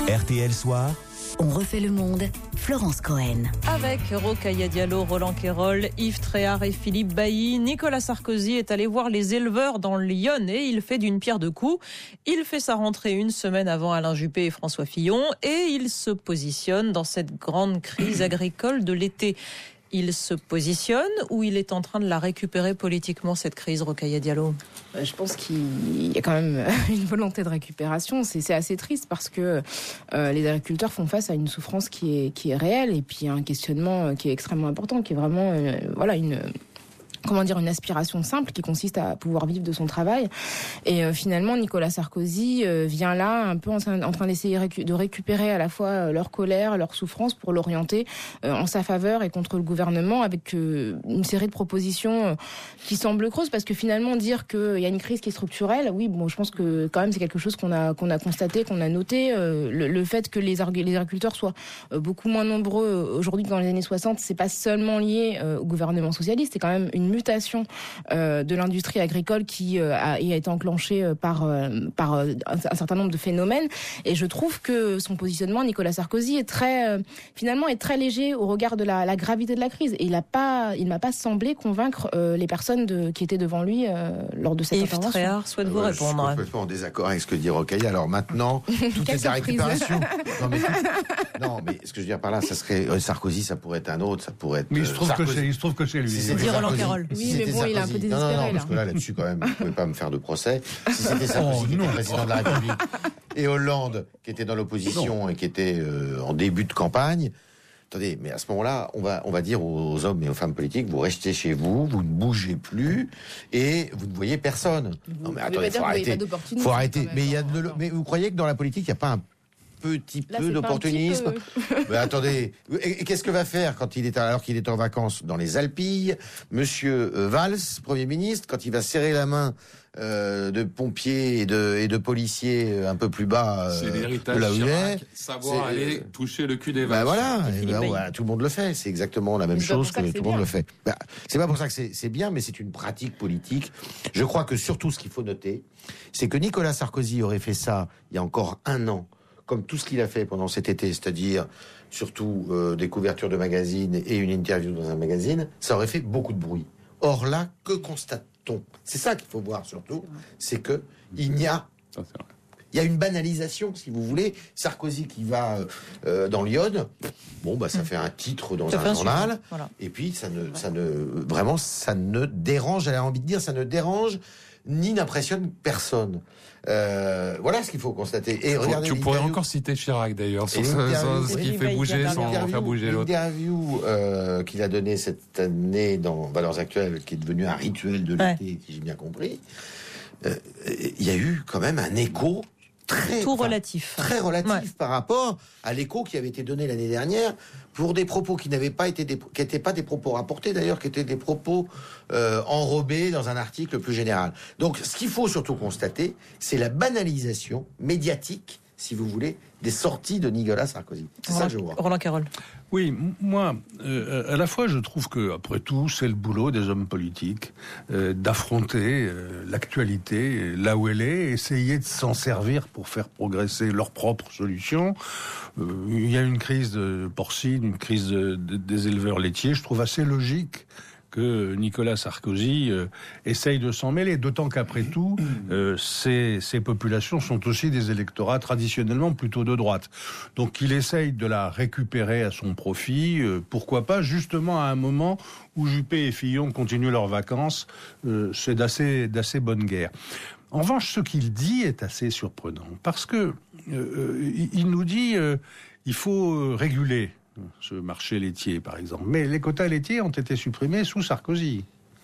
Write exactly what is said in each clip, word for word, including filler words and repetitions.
R T L Soir. On refait le monde, Florence Cohen. Avec Rokhaya Diallo, Roland Quérol, Yves Tréhard et Philippe Bailly, Nicolas Sarkozy est allé voir les éleveurs dans l'Yonne et il fait d'une pierre deux coups. Il fait sa rentrée une semaine avant Alain Juppé et François Fillon et il se positionne dans cette grande crise agricole de l'été. Il se positionne ou il est en train de la récupérer politiquement, cette crise, Rokhaya Diallo ? Je pense qu'il y a quand même une volonté de récupération. C'est, c'est assez triste parce que euh, les agriculteurs font face à une souffrance qui est, qui est réelle et puis un questionnement qui est extrêmement important, qui est vraiment euh, voilà, une... comment dire, une aspiration simple qui consiste à pouvoir vivre de son travail. Et euh, finalement, Nicolas Sarkozy euh, vient là un peu en, en train d'essayer récu- de récupérer à la fois euh, leur colère, leur souffrance pour l'orienter euh, en sa faveur et contre le gouvernement avec euh, une série de propositions euh, qui semblent creuses parce que finalement dire qu'il y a une crise qui est structurelle, oui, bon, je pense que quand même c'est quelque chose qu'on a qu'on a constaté, qu'on a noté. Euh, le, le fait que les, arg- les agriculteurs soient euh, beaucoup moins nombreux aujourd'hui que dans les années soixante, c'est pas seulement lié euh, au gouvernement socialiste, c'est quand même une mutation euh, de l'industrie agricole qui euh, a, a été enclenchée euh, par, euh, par euh, un, un certain nombre de phénomènes. Et je trouve que son positionnement, Nicolas Sarkozy, est très, euh, finalement, est très léger au regard de la, la gravité de la crise. Et il n'a pas, il m'a pas semblé convaincre euh, les personnes de, qui étaient devant lui euh, lors de cette Yves intervention. Tréhard souhaite vous ouais, répondre. Je suis complètement en désaccord avec ce que dit Rokhaya. Alors maintenant, tout est de la récupération. Non mais, tout... non, mais ce que je veux dire par là, ça serait euh, Sarkozy, ça pourrait être un autre, ça pourrait être. Mais il se trouve Sarkozy. que c'est, il se trouve que c'est lui. Si Dit Roland Quérol. Oui, mais bon, il est un peu désespéré. Non, non, non, là. parce que là, là-dessus, quand même, vous ne pouvez pas me faire de procès. Si c'était Sarkozy Oh, qui était non. président de la République et Hollande qui était dans l'opposition et qui était euh, en début de campagne, attendez, mais à ce moment-là, on va, on va dire aux hommes et aux femmes politiques, vous restez chez vous, vous ne bougez plus et vous ne voyez personne. Vous Non, mais pouvez attendez, pas dire faut que vous n'avez arrêter. pas d'opportunisme, Faut arrêter. quand même. Mais il y a de Non, le- non. mais vous croyez que dans la politique, il n'y a pas un petit Là, peu c'est pas un d'opportunisme? petit peu. Mais attendez, et, et qu'est-ce que va faire quand il est alors qu'il est en vacances dans les Alpilles, Monsieur euh, Valls, Premier ministre, quand il va serrer la main euh, de pompiers et de, et de policiers euh, un peu plus bas euh, C'est l'héritage de là où il est. Chirac, savoir C'est- aller toucher le cul des Ben vaches. voilà, Et et Philippe ben Bailly. voilà, tout le monde le fait. C'est exactement la même Mais c'est pas chose pour ça que, que tout c'est le monde bien. le fait. Ben, c'est pas pour ça que c'est, c'est bien, mais c'est une pratique politique. Je crois que surtout ce qu'il faut noter, c'est que Nicolas Sarkozy aurait fait ça il y a encore un an, comme tout ce qu'il a fait pendant cet été, c'est-à-dire surtout euh, des couvertures de magazines et une interview dans un magazine, ça aurait fait beaucoup de bruit. Or là, que constate-t-on ? C'est ça qu'il faut voir surtout, c'est que il n'y a Ça, c'est vrai. il y a une banalisation, si vous voulez. Sarkozy qui va euh, dans l'Yonne, bon bah ça fait un titre dans Ça fait un un journal, sujet, voilà. et puis ça ne, ça ne, vraiment ça ne dérange. J'avais envie de dire, ça ne dérange ni n'impressionne personne. Euh, voilà ce qu'il faut constater. Et Faut- regardez tu pourrais l'interview- encore citer Chirac d'ailleurs sur Et ce, l'interview- sur ce et qui lui, fait bah, il bouger vient sans L'interview- faire bouger l'autre. L'interview euh, qu'il a donnée cette année dans Valeurs Actuelles, qui est devenu un rituel de Ouais. l'été, si j'ai bien compris, euh, il y a eu quand même un écho très Tout enfin, relatif. très relatif Ouais. par rapport à l'écho qui avait été donné l'année dernière pour des propos qui n'avaient pas été des, qui n'étaient pas des propos rapportés d'ailleurs, qui étaient des propos euh, enrobés dans un article plus général. Donc, ce qu'il faut surtout constater, c'est la banalisation médiatique, si vous voulez, des sorties de Nicolas Sarkozy. C'est ça que je vois. Roland Quérol. Oui, m- moi, euh, à la fois, je trouve que, après tout, c'est le boulot des hommes politiques euh, d'affronter euh, l'actualité euh, là où elle est, essayer de s'en servir pour faire progresser leurs propres solutions. Euh, il y a une crise de porcine, une crise de- de- des éleveurs laitiers. Je trouve assez logique que Nicolas Sarkozy euh, essaye de s'en mêler, d'autant qu'après tout, euh, ces, ces populations sont aussi des électorats traditionnellement plutôt de droite. Donc il essaye de la récupérer à son profit, euh, pourquoi pas, justement à un moment où Juppé et Fillon continuent leurs vacances, euh, c'est d'assez, d'assez bonne guerre. En revanche, ce qu'il dit est assez surprenant, parce que euh, il, il nous dit euh, il faut euh, réguler ce marché laitier, par exemple. Mais les quotas laitiers ont été supprimés sous Sarkozy.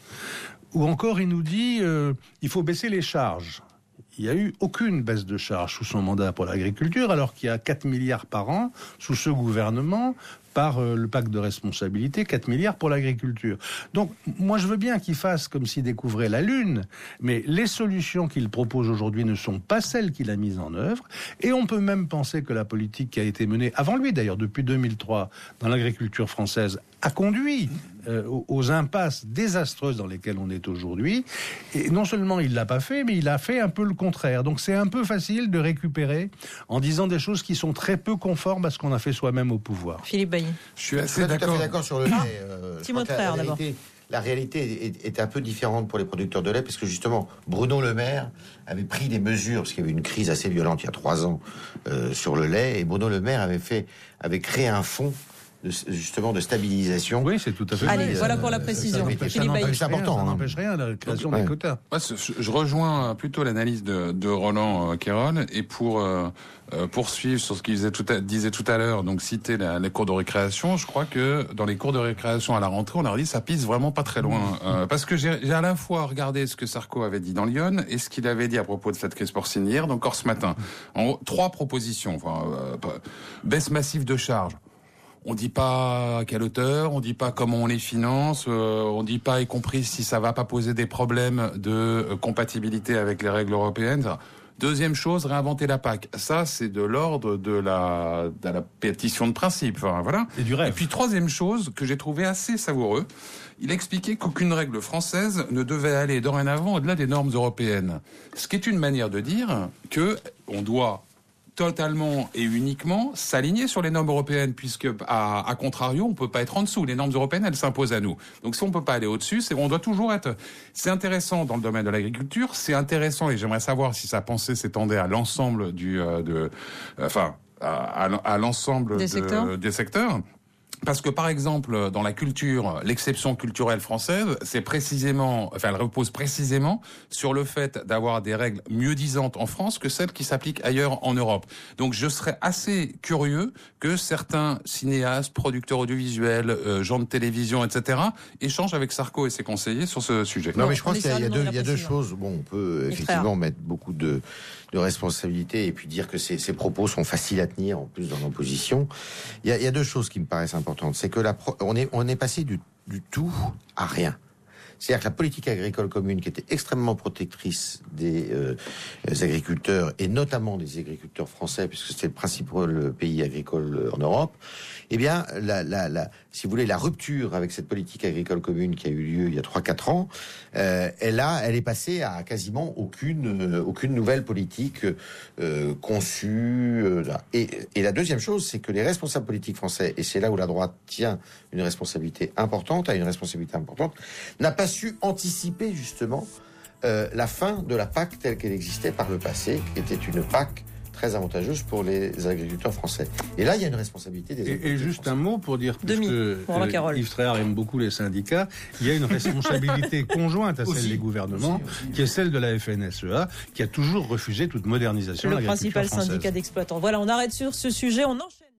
Ou encore, il nous dit euh, il faut baisser les charges. Il n'y a eu aucune baisse de charges sous son mandat pour l'agriculture, alors qu'il y a quatre milliards par an sous ce gouvernement par euh, le pacte de responsabilité, quatre milliards pour l'agriculture. Donc, moi, je veux bien qu'il fasse comme s'il découvrait la Lune, mais les solutions qu'il propose aujourd'hui ne sont pas celles qu'il a mises en œuvre, et on peut même penser que la politique qui a été menée, avant lui d'ailleurs, depuis deux mille trois, dans l'agriculture française, a conduit euh, aux impasses désastreuses dans lesquelles on est aujourd'hui. Et non seulement il l'a pas fait, mais il a fait un peu le contraire. Donc c'est un peu facile de récupérer en disant des choses qui sont très peu conformes à ce qu'on a fait soi-même au pouvoir. Philippe Bailly. Je suis Je assez suis tout à d'accord. fait d'accord sur le lait. Euh, Petit je mot crois de que la frère, d'abord. réalité- La réalité est, est un peu différente pour les producteurs de lait, parce que justement, Bruno Le Maire avait pris des mesures, parce qu'il y avait une crise assez violente il y a trois ans euh, sur le lait, et Bruno Le Maire avait fait, avait créé un fonds de, justement de stabilisation. Oui, c'est tout à fait Allez, vrai. voilà Euh, pour la précision. ça n'empêche- Philippe ça Bailly. n'empêche C'est rien, important, ça hein. n'empêche rien la création Ouais. des quotas. Moi, ce- je je rejoins plutôt l'analyse de, de Roland euh, Quérol, et pour euh, euh, poursuivre sur ce qu'il disait tout à, disait tout à l'heure, donc citer la, les cours de récréation, je crois que dans les cours de récréation à la rentrée, on leur dit ça pisse vraiment pas très loin. Euh, parce que j'ai j'ai à la fois regardé ce que Sarko avait dit dans Lyon et ce qu'il avait dit à propos de cette crise porcinière, donc encore ce matin. En gros, trois propositions. Enfin, euh, baisse massive de charges. On dit pas à quelle hauteur, on dit pas comment on les finance, euh, on dit pas, y compris si ça va pas poser des problèmes de euh, compatibilité avec les règles européennes. Deuxième chose, réinventer la P A C. Ça, c'est de l'ordre de la, de la pétition de principe. Enfin, voilà. Et du rêve. Et puis troisième chose que j'ai trouvé assez savoureux, il expliquait qu'aucune règle française ne devait aller dorénavant au-delà des normes européennes. Ce qui est une manière de dire que on doit totalement et uniquement s'aligner sur les normes européennes, puisque à, à contrario, on peut pas être en dessous. Les normes européennes, elles s'imposent à nous. Donc si on peut pas aller au-dessus, c'est on doit toujours être. C'est intéressant dans le domaine de l'agriculture. C'est intéressant et j'aimerais savoir si sa pensée s'étendait à l'ensemble du, euh, de, enfin, à, à, à l'ensemble Des de, secteurs. des secteurs. Parce que, par exemple, dans la culture, l'exception culturelle française, c'est précisément, enfin, elle repose précisément sur le fait d'avoir des règles mieux disantes en France que celles qui s'appliquent ailleurs en Europe. Donc, je serais assez curieux que certains cinéastes, producteurs audiovisuels, euh, gens de télévision, et cetera, échangent avec Sarko et ses conseillers sur ce sujet. Non, Non, mais je on pense qu'il y a, il y a essaie de deux, il y a deux précision. choses. Bon, on peut Les effectivement frères. mettre beaucoup de, de responsabilités et puis dire que ces, ces propos sont faciles à tenir, en plus dans l'opposition. Il y a, il y a deux choses qui me paraissent importantes. C'est que la, pro- on est, on est passé du, du tout à rien. C'est-à-dire que la politique agricole commune, qui était extrêmement protectrice des euh, agriculteurs, et notamment des agriculteurs français, puisque c'était le principal pays agricole en Europe, eh bien, la, la, la, si vous voulez, la rupture avec cette politique agricole commune qui a eu lieu il y a trois quatre ans, euh, elle, a, elle est passée à quasiment aucune, euh, aucune nouvelle politique euh, conçue. Euh, et, et la deuxième chose, c'est que les responsables politiques français, et c'est là où la droite tient une responsabilité importante, a une responsabilité importante, n'a pas su anticiper justement euh, la fin de la P A C telle qu'elle existait par le passé, qui était une P A C très avantageuse pour les agriculteurs français. Et là, il y a une responsabilité des Et, et agriculteurs juste français. un mot pour dire, Demi, puisque pour la euh, Carole. Yves Tréhard aime beaucoup les syndicats, il y a une responsabilité conjointe à celle Aussi. des gouvernements, Aussi, aussi. qui est celle de la F N S E A, qui a toujours refusé toute modernisation de Le l'agriculture principal française. syndicat d'exploitants. Voilà, on arrête sur ce sujet. On enchaîne.